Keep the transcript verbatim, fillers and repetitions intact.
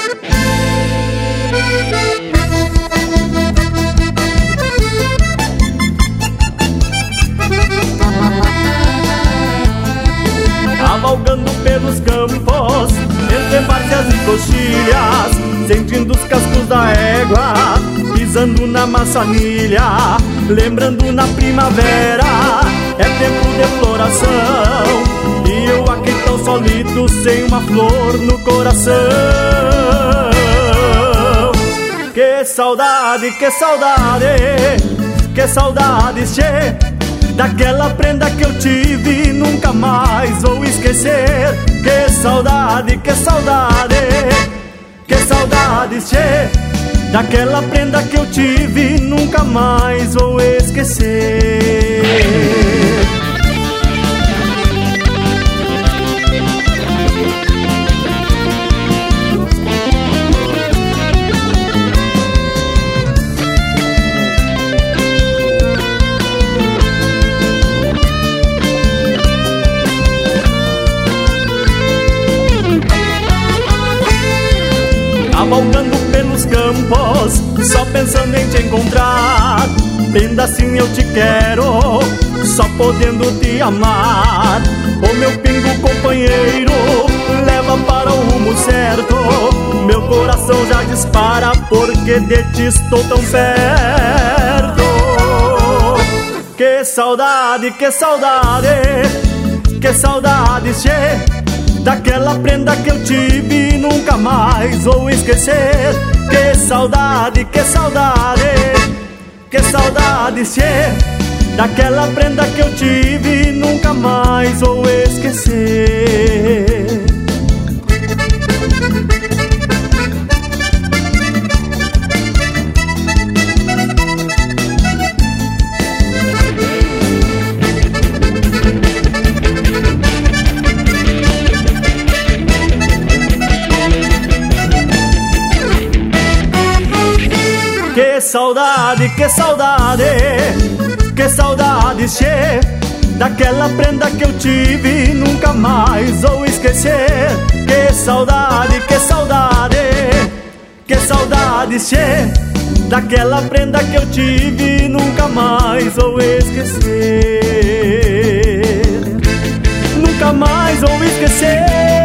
Cavalgando pelos campos, entre várzeas e coxilhas, sentindo os cascos da égua, pisando na maçanilha, lembrando na primavera, é tempo de floração, e eu aqui tão solito, sem uma flor no coração. Que saudade, que saudade, que saudade, che, daquela prenda que eu tive e nunca mais vou esquecer. Que saudade, que saudade, que saudade, che, daquela prenda que eu tive e nunca mais vou esquecer. Cavalgando pelos campos, só pensando em te encontrar, prenda assim eu te quero, só podendo te amar. O meu pingo companheiro leva para o rumo certo, meu coração já dispara porque de ti estou tão perto. Que saudade, que saudade, que saudade, che, daquela prenda que eu tive e nunca mais vou esquecer. Que saudade, que saudade, que saudade, che, daquela prenda que eu tive e nunca mais vou esquecer. Que saudade, que saudade, que saudade, che, daquela prenda que eu tive e nunca mais vou esquecer. Que saudade, que saudade, que saudade, che, daquela prenda que eu tive e nunca mais vou esquecer. Nunca mais vou esquecer.